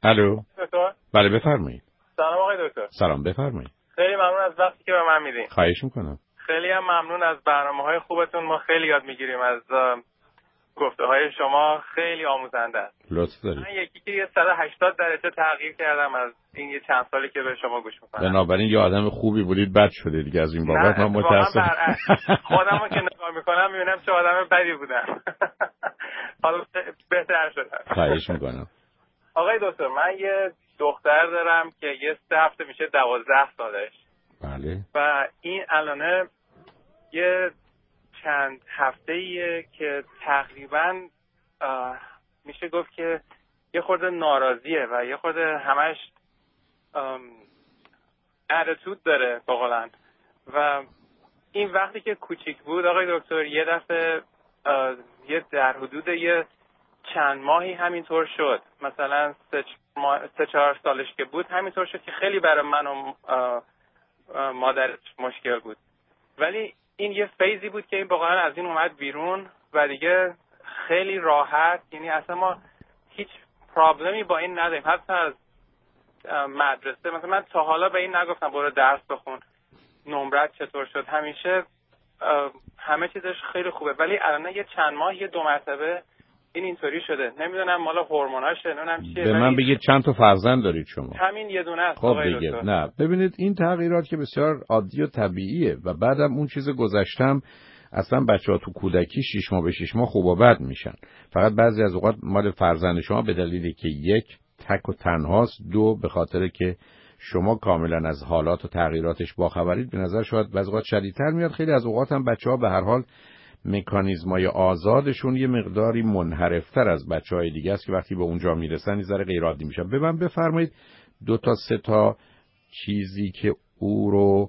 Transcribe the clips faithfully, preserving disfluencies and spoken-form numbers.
الو. دکتر؟ بله بفرمایید. سلام آقای دکتر. سلام بفرمایید. خیلی ممنون از وقتی که به من میدین. خواهش میکنم. خیلی هم ممنون از برنامه‌های خوبتون. ما خیلی یاد میگیریم از گفته‌های شما، خیلی آموزنده است. لطف دارید. من یکی که یه صد و هشتاد درجه تغییر کردم از این یه چند سالی که به شما گوش میکنم. بنابراین یه آدم خوبی بودید بد شده دیگه، از این بابت من متأسفم. خودمو که نگاه میکنم میبینم چه آدم بدی بودم. حالا بهتر شدم. خواهش میکنم. آقای دکتر، من یه دختر دارم که یه سه هفته میشه دوازده سالش. بله. و این الانه یه چند هفته‌ایه که تقریباً میشه گفت که یه خورده ناراضیه و یه خورده همش اتیتود داره بقولن. و این وقتی که کوچیک بود آقای دکتر یه دفعه یه در حدود یه چند ماهی همینطور شد، مثلا سه, ما... سه چهار سالش که بود همینطور شد که خیلی برای من و مادرش مشکل بود. ولی این یه فیزی بود که این واقعا از این اومد بیرون و دیگه خیلی راحت، یعنی اصلا ما هیچ پرابلمی با این نداریم. حتی از مدرسه مثلا من تا حالا به این نگفتم برو درس بخون، نمرت چطور شد، همیشه همه چیزش خیلی خوبه. ولی الان یه چند ماه یه دو مرتبه این اینطوری شده، نمیدونم مالا هورموناشه نمیدونم چیه. به من بگید چند تا فرزند دارید شما؟ همین یه دونه است. خب دیگه نه، ببینید این تغییرات که بسیار عادی و طبیعیه و بعدم اون چیز گذشتم اصلا بچه‌ها تو کودکی شش ماه به شش ماه خوب و بد میشن. فقط بعضی از اوقات مال فرزند شما به دلیلی که یک تک و تنهاست، دو به خاطر که شما کاملا از حالات و تغییراتش باخبرید، به نظر شاید بعضی اوقات شدیدتر میاد. خیلی از اوقات هم بچه‌ها به هر حال مکانیزمای آزادشون یه مقداری منحرفتر از بچهای دیگه است که وقتی به اونجا میرسن یه ذره غیر عادی میشن. به من بفرمایید دو تا سه تا چیزی که او رو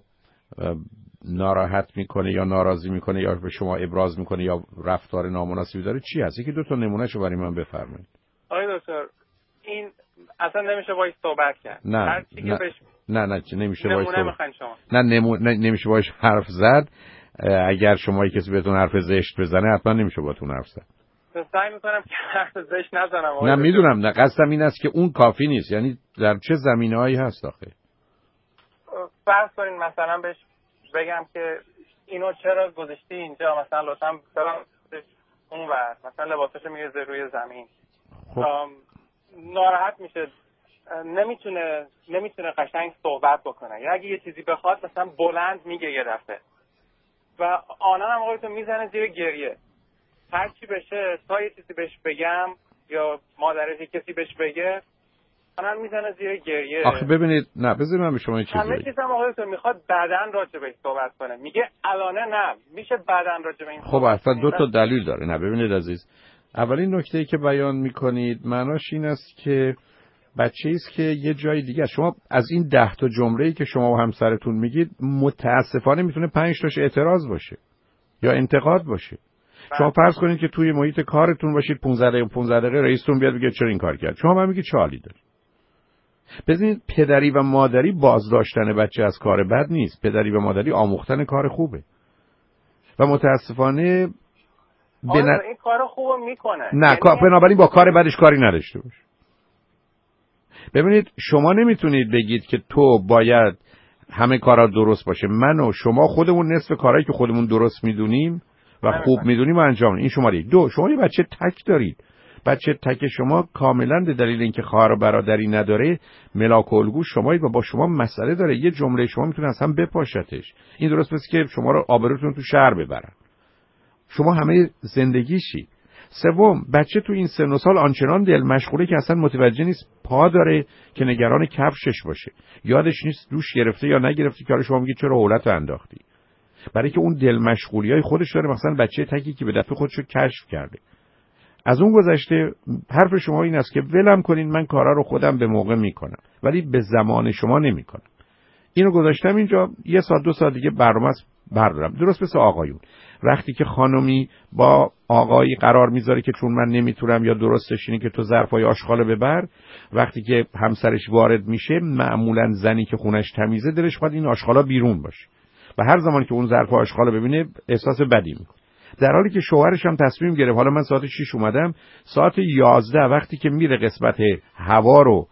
ناراحت میکنه یا ناراضی میکنه یا به شما ابراز میکنه یا رفتار نامناسبی داره چی هست؟ یکی دو تا نمونهشو برای من بفرمایید. آقای دکتر این اصلا نمیشه باهاش صحبت کرد. نه هر چی نه, که بهش نه نه چه نمیشه باهاش صحبت شما. نه نمو... نه نمیشه باهاش حرف زد. اگر شما کسی بهتون حرف زشت بزنه حتما نمیشه باهاتون حرف زد. سعی میکنم که حرف زشت نزنم. نه میدونم، نه قصدم این است که اون کافی نیست. یعنی در چه زمینه‌هایی هست آخه؟ فرض کنین مثلا بهش بگم که اینو چرا گذاشتی اینجا، مثلا لطفا برام اونور، مثلا لباساشو میریزه روی زمین. خب. ناراحت میشه، نمیتونه نمیتونه قشنگ صحبت بکنه. یا اگه یه چیزی بخواد مثلا بلند میگه یه دفعه و آنها هم آقایتون میزنه زیر گریه. هر چی بشه تا یه چیزی بهش بگم یا مادرش کسی بهش بگه آنها میزنه زیر گریه. آخه ببینید، نه بذارید من به شما یه چیزی بگم. همه چیز هم آقایتون میخواد بعدن راجع بهش صحبت کنه، میگه الانه نه، میشه بعدن راجع به این. خب اصلا دو تا دلیل داره. نه ببینید عزیز، اولین نکته‌ای که بیان میکنید معناش این است که بچه‌ای است که یه جای دیگه، شما از این ده تا جمله‌ای که شما و همسرتون میگید متاسفانه میتونه پنج تاش اعتراض باشه یا انتقاد باشه. بله. شما فرض کنید که توی محیط کارتون باشید، پانزده دقیقه پانزده دقیقه رئیستون بیاد بگه چرا این کار کرد، شما هم میگید چه حالی داری. ببینید پدری و مادری بازداشتن بچه از کار بد نیست، پدری و مادری آموختن کار خوبه و متاسفانه آره بنا... این کار خوبو میکنه. نه یعنی... بنابراین با کار بدش کاری نداشته باش. ببینید شما نمیتونید بگید که تو باید همه کارا درست باشه. من و شما خودمون نصف کارهایی که خودمون درست میدونیم و خوب میدونیم انجام میدیم. این شماره یک. دو، شما یه بچه تک دارید. بچه تک شما کاملا به دلیل اینکه خواهر و برادری نداره ملاک و الگو شمایید و با شما مسئله داره. یه جمله شما میتونه اصلا بپاشتش. این درست پس که شما رو آبروتون تو شهر ببرن. شما همه زندگیشی. سوم، بچه تو این سن و سال آنچنان دل مشغوله که اصلا متوجه نیست پا داره که نگران کفشش باشه، یادش نیست دوش گرفته یا نگرفته که شما میگید چرا هولتو انداختی، برای که اون دل مشغولیای خودش داره. مثلا بچه تکی که به دفعه خودشو کشف کرده. از اون گذشته حرف شما این است که ولم کنین، من کارا رو خودم به موقع میکنم ولی به زمان شما نمیکنم. اینو گذاشتم اینجا، یه ساعت دو ساعت دیگه برنامه است بردارم. درست مثل آقایون، وقتی که خانمی با آقایی قرار میذاره که چون من نمیتونم یا درستش اینه که تو ظرفای آشغال ببر، وقتی که همسرش وارد میشه معمولا زنی که خونش تمیزه دلش خواهد این آشغالا بیرون باشه و هر زمان که اون ظرف آشغال ببینه احساس بدی میکنه. در حالی که شوهرش هم تصمیم گرفت، حالا من ساعت شش اومدم، ساعت یازده وقتی که میره قسمت هوا رو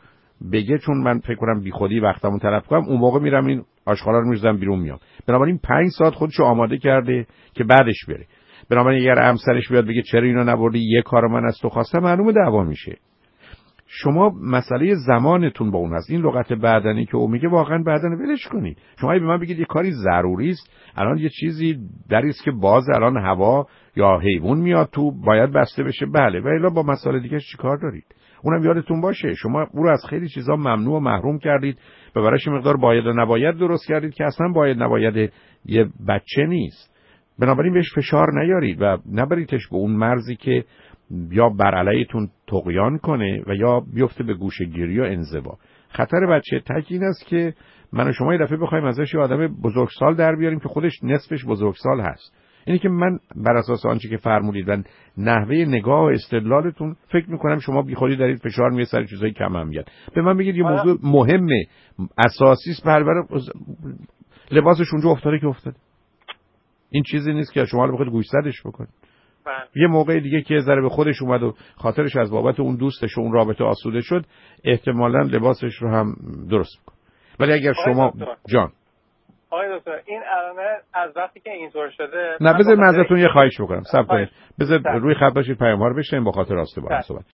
بگه چون من فکر کنم بیخودی وقتمو تلف کنم، اون موقع میرم این آشغالا رو میذارم بیرون میام. بنابراین پنج ساعت خودشو آماده کرده که بعدش بره. بنابراین اگر همسرش بیاد بگه چرا اینو نبردی، یه کار من از تو خواستم، معلومه دعوا میشه. شما مسئله زمانتون با اون هست. این لغت بعدنی که او میگه واقعا بعدن ولش کنید. شما اگه به من بگید یه کاری ضروری است، الان یه چیزی دری است که باز الان هوا یا حیوان میاد تو باید بسته بشه، بله، و الا با مسائل دیگه چیکار دارید؟ اونم یادتون باشه شما او رو از خیلی چیزا ممنوع و محروم کردید و براش مقدار باید و نباید درست کردید که اصلا باید نباید یه بچه نیست. بنابراین بهش فشار نیارید و نبریدش به اون مرزی که یا بر علیتون طغیان کنه و یا بیفته به گوشه‌گیری و انزوا. خطر بچه تک این است که من و شما یه دفعه بخوایم ازش یه آدم بزرگسال در بیاریم که خودش نصفش بزرگسال هست. اینی که من بر اساس آنچه که فرمودید و نحوه نگاه و استدلالتون فکر میکنم شما بیخودی دارید فشار میاد سر چیزای کم اهمیت. به من بگید یه موضوع مهمه اساسی است، پرور لباسش اونجا افتاده که افتاده. این چیزی نیست که شما رو بخواید گوشزدش بکنید. یه موقع دیگه که ذره به خودش اومد و خاطرش از بابت اون دوستش و اون رابطه آسوده شد، احتمالاً لباسش رو هم درست میکنه. ولی اگر شما دکتر. جان آقای دکتر این الان از وقتی که اینطور شده، نه بذار من ازتون یه خواهش بکنم. صبر کنید. بذار بله. روی خط باشید، پیام‌ها رو بشنویم، با خاطر راسته با هم صحبت